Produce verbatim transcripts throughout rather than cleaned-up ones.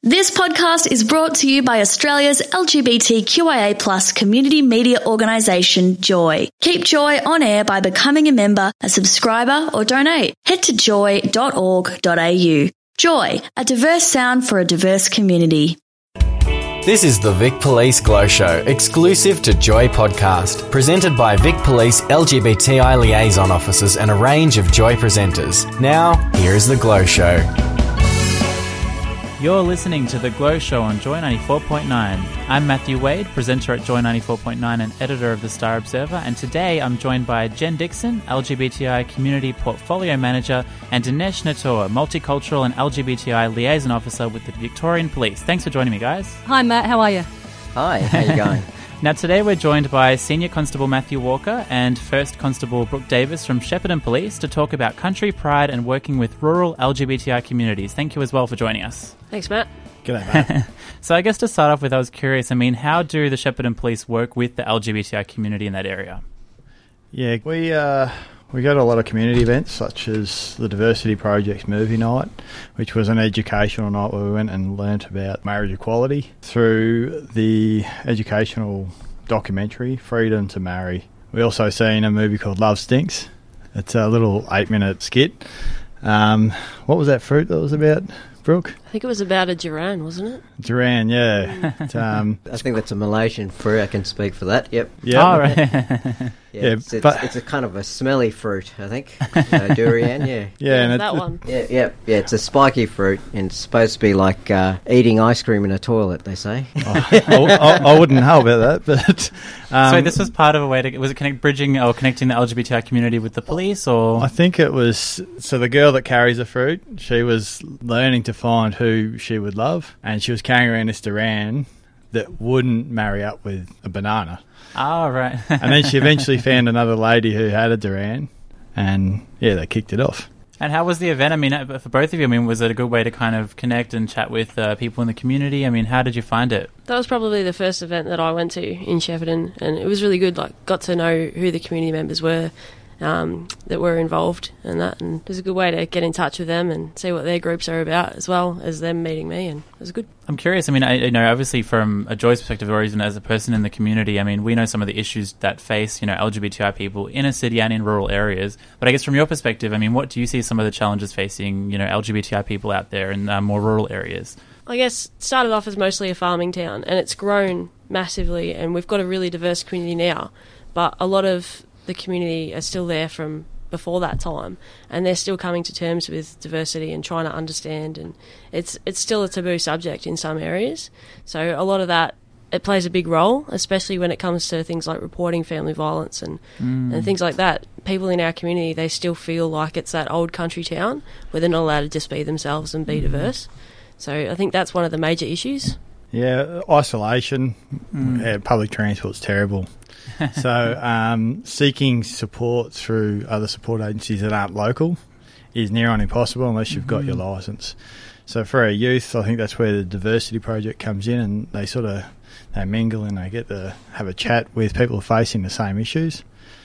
This podcast is brought to you by Australia's L G B T Q I A plus community media organisation, Joy. Keep Joy on air by becoming a member, a subscriber or donate. Head to joy dot org dot a u. Joy, a diverse sound for a diverse community. This is the Vic Police Glow Show, exclusive to Joy Podcast, presented by Vic Police L G B T I liaison officers and a range of Joy presenters. Now, here is the Glow Show. You're listening to The Glow Show on Joy ninety-four point nine. I'm Matthew Wade, presenter at Joy ninety-four point nine and editor of The Star Observer, and today I'm joined by Jen Dixon, L G B T I Community Portfolio Manager, and Dinesh Natur, Multicultural and L G B T I Liaison Officer with the Victorian Police. Thanks for joining me, guys. Hi, Matt. How are you? Hi, how you going? Now, today we're joined by Senior Constable Matthew Walker and First Constable Brooke Davis from Shepparton Police to talk about country pride and working with rural L G B T I communities. Thank you as well for joining us. Thanks, Matt. G'day, Matt. So I guess to start off with, I was curious, I mean, how do the Shepparton Police work with the L G B T I community in that area? Yeah, we uh, we go to a lot of community events, such as the Diversity Project's Movie Night, which was an educational night where we went and learnt about marriage equality through the educational documentary Freedom to Marry. We also seen a movie called Love Stinks. It's a little eight-minute skit. Um, what was that fruit that was about, Brooke? I think it was about a Duran, wasn't it? Duran, yeah. It, um, I think that's a Malaysian fruit. I can speak for that. Yep. yeah. Oh, right. Yeah, Yeah, it's, it's, but- it's a kind of a smelly fruit, I think. Uh, durian, yeah. Yeah, and it, that it- one. Yeah, yeah, yeah. It's a spiky fruit, and it's supposed to be like uh, eating ice cream in a toilet. They say. I, I, I wouldn't know about that, but um, So this was part of a way to, was it connect, bridging or connecting the L G B T I community with the police, or? I think it was, so the girl that carries the fruit, she was learning to find who she would love, and she was carrying around this Duran that wouldn't marry up with a banana. Oh, right. And then she eventually found another lady who had a Duran, and yeah, they kicked it off. And how was the event? I mean, uh, for both of you, I mean, was it a good way to kind of connect and chat with uh, people in the community? I mean, how did you find it? That was probably the first event that I went to in Shepparton, and it was really good. Like, got to know who the community members were um, that were involved and that, and it was a good way to get in touch with them and see what their groups are about, as well as them meeting me, and it was good. I'm curious, I mean, I you know, obviously from a Joy's perspective, or even as a person in the community, I mean, we know some of the issues that face, you know, L G B T I people in a city and in rural areas. But I guess from your perspective, I mean, what do you see some of the challenges facing, you know, L G B T I people out there in uh, more rural areas? I guess it started off as mostly a farming town, and it's grown massively, and we've got a really diverse community now, but a lot of the community are still there from before that time, and they're still coming to terms with diversity and trying to understand, and it's it's still a taboo subject in some areas. So a lot of that, it plays a big role, especially when it comes to things like reporting family violence and, Mm. and things like that. People in our community, they still feel like it's that old country town where they're not allowed to just be themselves and be diverse. So I think that's one of the major issues. Yeah, isolation, Mm. yeah, public transport's terrible. So um, seeking support through other support agencies that aren't local is near on impossible unless you've got your licence. So for our youth, I think that's where the Diversity Project comes in, and they sort of they mingle and they get to have a chat with people facing the same issues.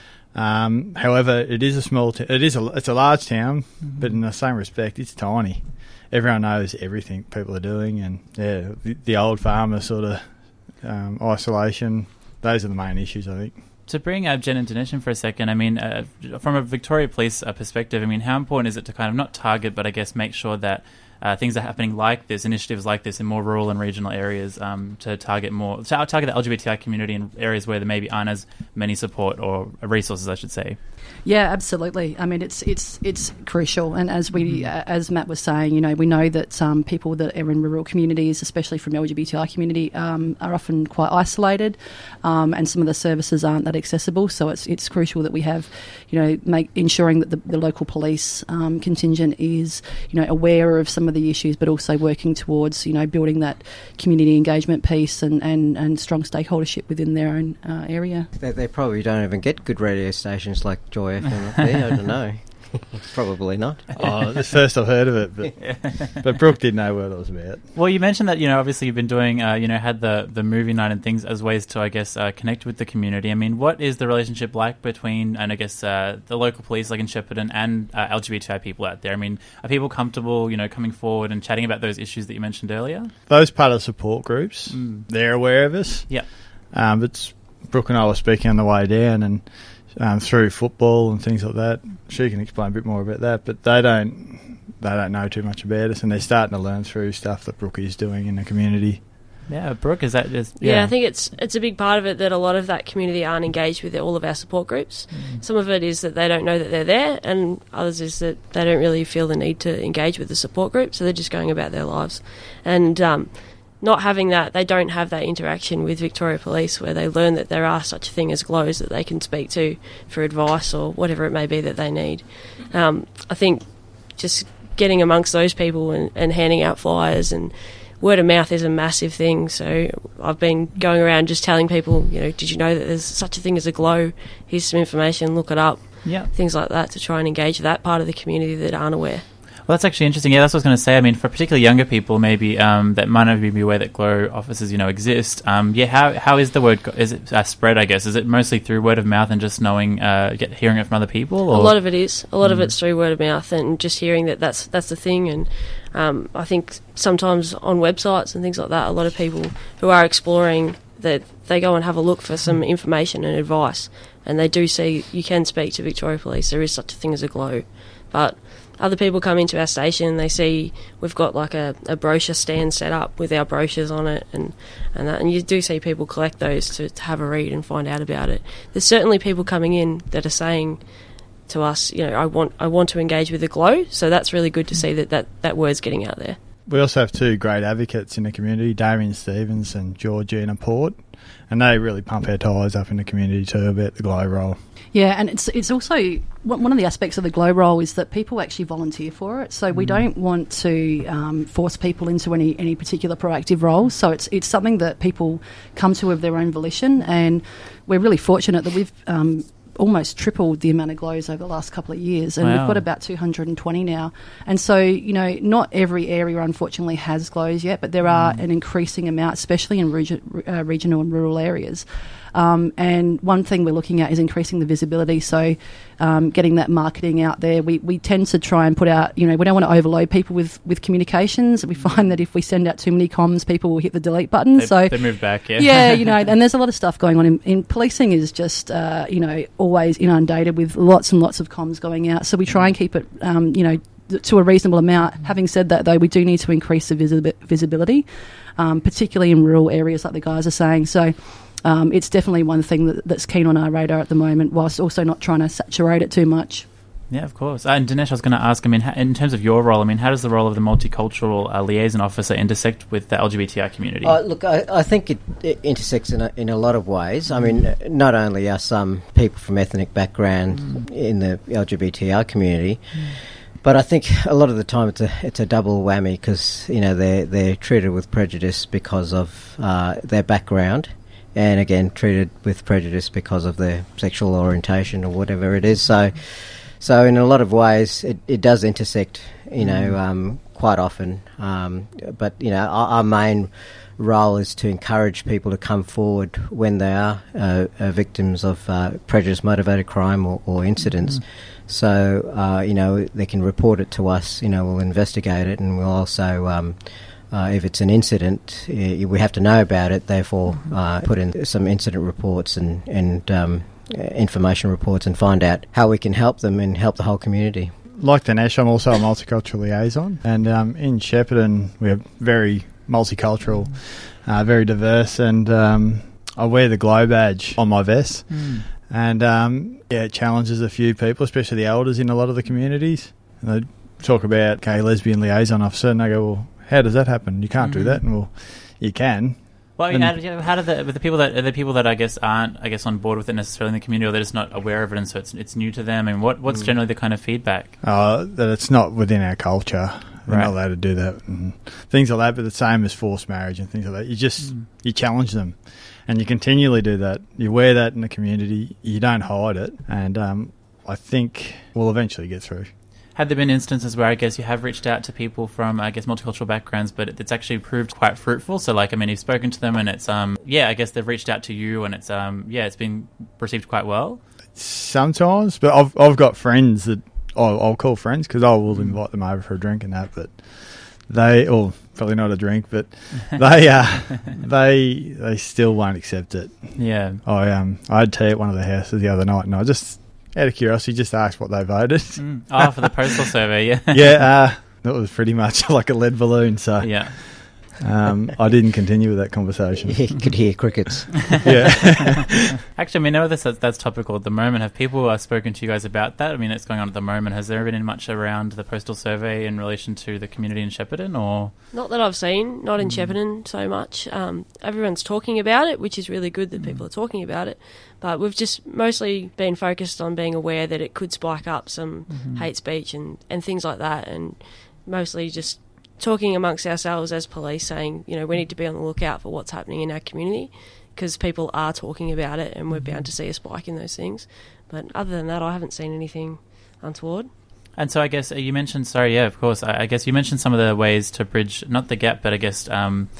Um, however, it is a small, t- it is a, it's a large town, Mm-hmm. but in the same respect, it's tiny. Everyone knows everything people are doing, and yeah, the, the old farmer sort of um, isolation. Those are the main issues, I think. To bring up Jen and Dinesh in for a second, I mean, uh, from a Victoria Police uh, perspective, I mean, how important is it to kind of not target, but I guess make sure that uh, things are happening like this, initiatives like this in more rural and regional areas um, to target more, to target the L G B T I community in areas where there maybe aren't as many support or resources, I should say? Yeah, absolutely. I mean, it's it's it's crucial, and as we, uh, as Matt was saying, you know, we know that um, people that are in rural communities, especially from the L G B T I community, um, are often quite isolated, um, and some of the services aren't that accessible. So it's it's crucial that we have, you know, make ensuring that the, the local police um, contingent is, you know, aware of some of the issues, but also working towards, you know, building that community engagement piece and, and, and strong stakeholdership within their own uh, area. They, they probably don't even get good radio stations like Joy F M up there. I don't know. Probably not. Oh, it's the first I've heard of it, but but Brooke didn't know what it was about. Well, you mentioned that, you know, obviously you've been doing, uh, you know, had the, the movie night and things as ways to, I guess, uh, connect with the community. I mean, what is the relationship like between, and I guess, uh, the local police, like in Shepparton, and uh, L G B T I people out there? I mean, are people comfortable, you know, coming forward and chatting about those issues that you mentioned earlier? Those part of the support groups, Mm. they're aware of us. Yeah. Um, but Brooke and I were speaking on the way down, and um, through football and things like that, she can explain a bit more about that. But they don't, they don't know too much about us, and they're starting to learn through stuff that Brooke is doing in the community. Yeah, Brooke, is that just... Yeah. Yeah, I think it's it's a big part of it that a lot of that community aren't engaged with all of our support groups. Mm. Some of it is that they don't know that they're there, and others is that they don't really feel the need to engage with the support group, so they're just going about their lives. And um, not having that, they don't have that interaction with Victoria Police where they learn that there are such a thing as glows that they can speak to for advice or whatever it may be that they need. Um, I think just getting amongst those people and, and handing out flyers and word of mouth is a massive thing. So I've been going around just telling people, you know, did you know that there's such a thing as a glow? Here's some information, look it up. Yeah. Things like that to try and engage that part of the community that aren't aware. Well, that's actually interesting. Yeah, that's what I was going to say. I mean, for particularly younger people, maybe um, that might not be aware that Glow offices, you know, exist. Um, yeah, how how is the word? Is it uh, spread? I guess is it mostly through word of mouth and just knowing, uh, get hearing it from other people? Or? A lot of it is. A lot Mm. of it's through word of mouth and just hearing that that's that's the thing. And um, I think sometimes on websites and things like that, a lot of people who are exploring that they go and have a look for some information and advice, and they do see you can speak to Victoria Police. There is such a thing as a Glow, but other people come into our station and they see we've got like a, a brochure stand set up with our brochures on it, and and, that, and you do see people collect those to, to have a read and find out about it. There's certainly people coming in that are saying to us, you know, I want I want to engage with the Glow, so that's really good to see that that, that word's getting out there. We also have two great advocates in the community, Damien Stevens and Georgina Port, and they really pump our tyres up in the community too about the Glow role. Yeah, and it's it's also one of the aspects of the Glow role is that people actually volunteer for it. So we don't want to um, force people into any, any particular proactive role. So it's it's something that people come to of their own volition, and we're really fortunate that we've um, almost tripled the amount of Glows over the last couple of years, and Wow. we've got about two hundred twenty now. And so, you know, not every area unfortunately has Glows yet, but there are an increasing amount, especially in regi- uh, regional and rural areas. Um, and one thing we're looking at is increasing the visibility, so um, getting that marketing out there. We we tend to try and put out, you know, we don't want to overload people with, with communications. We find that if we send out too many comms, people will hit the delete button. They, so they move back, yeah. yeah, you know, and there's a lot of stuff going on in, in policing is just, uh, you know, always inundated with lots and lots of comms going out. So we try and keep it, um, you know, th- to a reasonable amount. Having said that, though, we do need to increase the visi- visibility, um, particularly in rural areas like the guys are saying. So um, it's definitely one thing that, that's keen on our radar at the moment, whilst also not trying to saturate it too much. Yeah, of course. Uh, and Dinesh, I was going to ask, I mean, how, in terms of your role, I mean, how does the role of the multicultural uh, liaison officer intersect with the L G B T I community? Uh, look, I, I think it, it intersects in a, in a lot of ways. I mean, not only are some people from ethnic background mm. in the L G B T I community, mm. but I think a lot of the time it's a it's a double whammy because, you know, they're, they're treated with prejudice because of uh, their background, and again, treated with prejudice because of their sexual orientation or whatever it is. So... So in a lot of ways, it, it does intersect, you know, um, quite often. Um, but, you know, our, our main role is to encourage people to come forward when they are uh, uh, victims of uh, prejudice-motivated crime or, or incidents. Mm. So, uh, you know, they can report it to us, you know, we'll investigate it, and we'll also... Um, Uh, if it's an incident, uh, we have to know about it, therefore uh, put in some incident reports and, and um, information reports and find out how we can help them and help the whole community. Like Dinesh, I'm also a multicultural liaison, and um, in Shepparton we're very multicultural, uh, very diverse, and um, I wear the Glow badge on my vest, mm. and um, yeah, it challenges a few people, especially the elders in a lot of the communities. And they talk about gay lesbian liaison officer, and they go, well, how does that happen? You can't mm-hmm. do that. And well, you can. Well, I mean, how, do, how do the with the people that are the people that I guess aren't I guess on board with it necessarily in the community, or they're just not aware of it, and so it's it's new to them. I mean, what what's mm. generally the kind of feedback? Uh, that it's not within our culture. We're right. not allowed to do that and things like that. But the same as forced marriage and things like that. You just mm. you challenge them, and you continually do that. You wear that in the community. You don't hide it, and um, I think we'll eventually get through. Have there been instances where I guess you have reached out to people from, I guess, multicultural backgrounds, but it's actually proved quite fruitful? So, like, I mean, you've spoken to them and it's, um, yeah, I guess they've reached out to you and it's, um, yeah, it's been received quite well? Sometimes, but I've I've got friends that I'll, I'll call friends because I will invite them over for a drink and that, but they, or probably not a drink, but they uh, they they still won't accept it. Yeah. I um I had tea at one of the houses the other night and I just, out of curiosity, just asked what they voted. Mm. Oh, for the postal survey, yeah. yeah, uh, that was pretty much like a lead balloon, so yeah. um, I didn't continue with that conversation. You could hear crickets. yeah. Actually, I mean, I know that's, that's topical at the moment. Have people uh, spoken to you guys about that? I mean, it's going on at the moment. Has there been much around the postal survey in relation to the community in Shepparton, or...? Not that I've seen, not in mm. Shepparton so much. Um, everyone's talking about it, which is really good that mm. people are talking about it. But we've just mostly been focused on being aware that it could spike up some mm-hmm. hate speech and, and things like that, and mostly just talking amongst ourselves as police, saying, you know, we need to be on the lookout for what's happening in our community because people are talking about it and we're bound to see a spike in those things. But other than that, I haven't seen anything untoward. And so I guess you mentioned, sorry, yeah, of course, I, I guess you mentioned some of the ways to bridge, not the gap, but I guess um,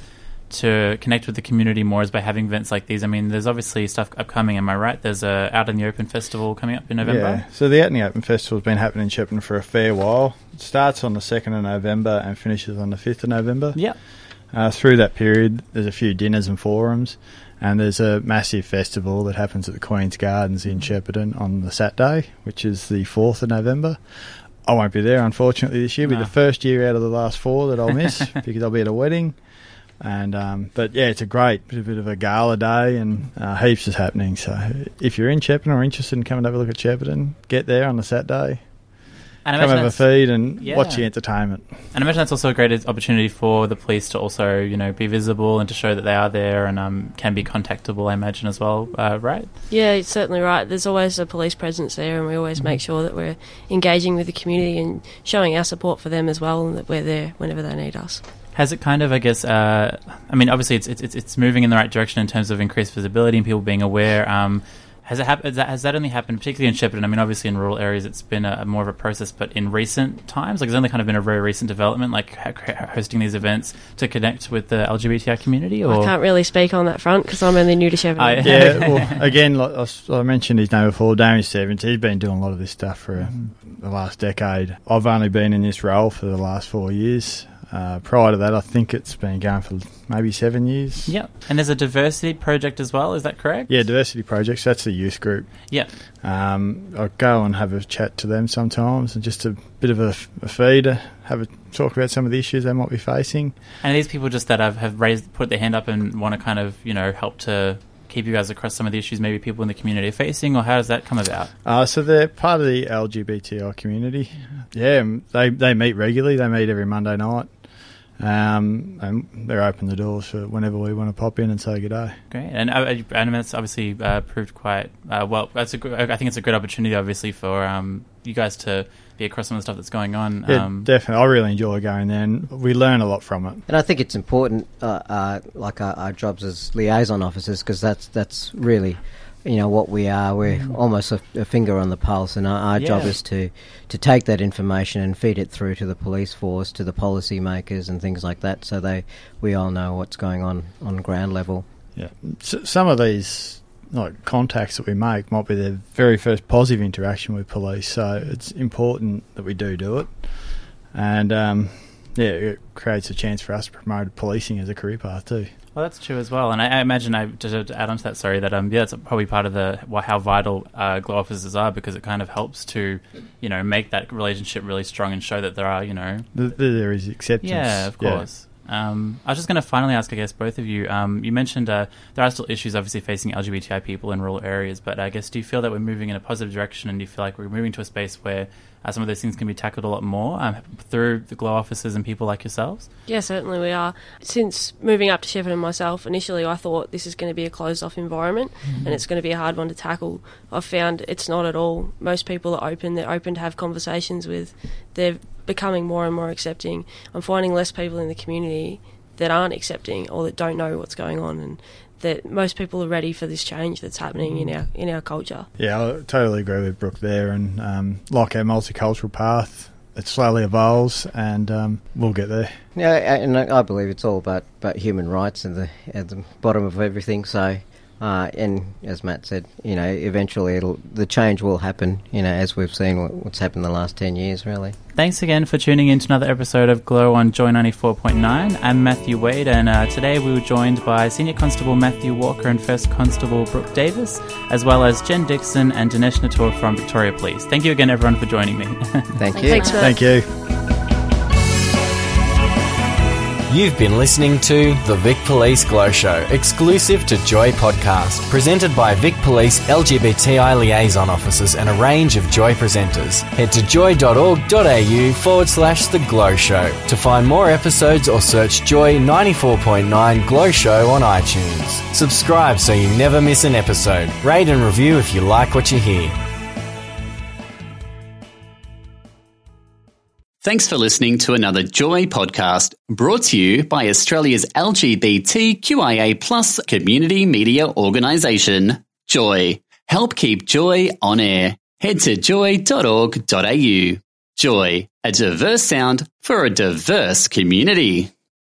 to connect with the community more is by having events like these. I mean, there's obviously stuff upcoming, am I right? There's a Out in the Open festival coming up in November. Yeah, so the Out in the Open festival has been happening in Shepparton for a fair while. It starts on the second of November and finishes on the fifth of November. Yeah. Uh, through that period, there's a few dinners and forums, and there's a massive festival that happens at the Queen's Gardens in Shepparton on the Saturday, which is the fourth of November. I won't be there, unfortunately, this year. It'll no. be the first year out of the last four that I'll miss because I'll be at a wedding. And um, but yeah, it's a great bit, bit of a gala day and uh, heaps is happening. So if you're in Shepparton or interested in coming to have a look at Shepparton, get there on the Saturday. And come have a feed and yeah. watch the entertainment. And I imagine that's also a great opportunity for the police to also, you know, be visible and to show that they are there and um, can be contactable, I imagine, as well, uh, right? Yeah, it's certainly right. There's always a police presence there and we always mm-hmm. make sure that we're engaging with the community and showing our support for them as well and that we're there whenever they need us. Has it kind of, I guess, uh, I mean, obviously it's, it's it's moving in the right direction in terms of increased visibility and people being aware. Um, has it hap- has, that, has that only happened, particularly in Shepparton? I mean, obviously in rural areas it's been a, a more of a process, but in recent times, like it's only kind of been a very recent development, like hosting these events to connect with the L G B T I community? Or? I can't really speak on that front because I'm only new to Shepparton. I, yeah, well, again, like I, I mentioned his name before, Damien Stevens, he's been doing a lot of this stuff for uh, the last decade. I've only been in this role for the last four years. Uh, prior to that, I think it's been going for maybe seven years. Yeah. And there's a diversity project as well, is that correct? Yeah, diversity projects, that's the youth group. Yeah. Um, I go and have a chat to them sometimes and just a bit of a, a feed, have a talk about some of the issues they might be facing. And are these people just that have, have raised, put their hand up and want to kind of, you know, help to keep you guys across some of the issues maybe people in the community are facing, or how does that come about? Uh, so they're part of the L G B T I community. Yeah, they, they meet regularly. They meet every Monday night. Um, and they're open the doors for whenever we want to pop in and say good day. Great, and uh, and that's obviously uh, proved quite uh, well. That's a good, I think it's a good opportunity, obviously, for um, you guys to be across some of the stuff that's going on. Yeah, um, definitely. I really enjoy going there, and we learn a lot from it. And I think it's important, uh, uh, like our, our jobs as liaison officers, because that's that's really, you know, what we are. We're mm. almost a, a finger on the pulse, and our, our yeah. job is to, to take that information and feed it through to the police force, to the policy makers and things like that, so they we all know what's going on on ground level. Yeah, so some of these like contacts that we make might be their very first positive interaction with police, so it's important that we do do it, and um, yeah, it creates a chance for us to promote policing as a career path too. Well, that's true as well, and I, I imagine I to, to add on to that, sorry, that um, yeah, it's probably part of the well, how vital uh, Glow officers are, because it kind of helps to, you know, make that relationship really strong and show that there are, you know, the, the, there is acceptance. Yeah, of course. Yeah. Um, I was just going to finally ask, I guess, both of you. Um, you mentioned uh, there are still issues, obviously, facing L G B T I people in rural areas, but I guess do you feel that we're moving in a positive direction, and do you feel like we're moving to a space where Uh, some of those things can be tackled a lot more um, through the Glow officers and people like yourselves? Yeah, certainly we are. Since moving up to Shepparton myself, initially I thought this is going to be a closed-off environment mm-hmm. and it's going to be a hard one to tackle. I've found it's not at all. Most people are open. They're open to have conversations with. They're becoming more and more accepting. I'm finding less people in the community that aren't accepting or that don't know what's going on, and that most people are ready for this change that's happening in our in our culture. Yeah, I totally agree with Brooke there, and um, like our multicultural path, it slowly evolves, and um, we'll get there. Yeah, and I believe it's all about, about human rights at the at the bottom of everything. So, uh, and as Matt said, you know, eventually it'll the change will happen. You know, as we've seen what, what's happened the last ten years, really. Thanks again for tuning in to another episode of Glow on Joy ninety-four point nine. I'm Matthew Wade, and uh, today we were joined by Senior Constable Matthew Walker and First Constable Brooke Davis, as well as Jen Dixon and Dinesh Natur from Victoria Police. Thank you again, everyone, for joining me. Thank you. Thanks, Matt. Thank you. You've been listening to The Vic Police Glow Show, exclusive to Joy Podcast, presented by Vic Police L G B T I liaison officers and a range of Joy presenters. Head to joy.org.au forward slash The Glow Show to find more episodes or search Joy ninety-four point nine Glow Show on iTunes. Subscribe so you never miss an episode. Rate and review if you like what you hear. Thanks for listening to another Joy podcast brought to you by Australia's L G B T Q I A plus community media organisation, Joy. Help keep Joy on air. Head to joy dot org dot a u. Joy, a diverse sound for a diverse community.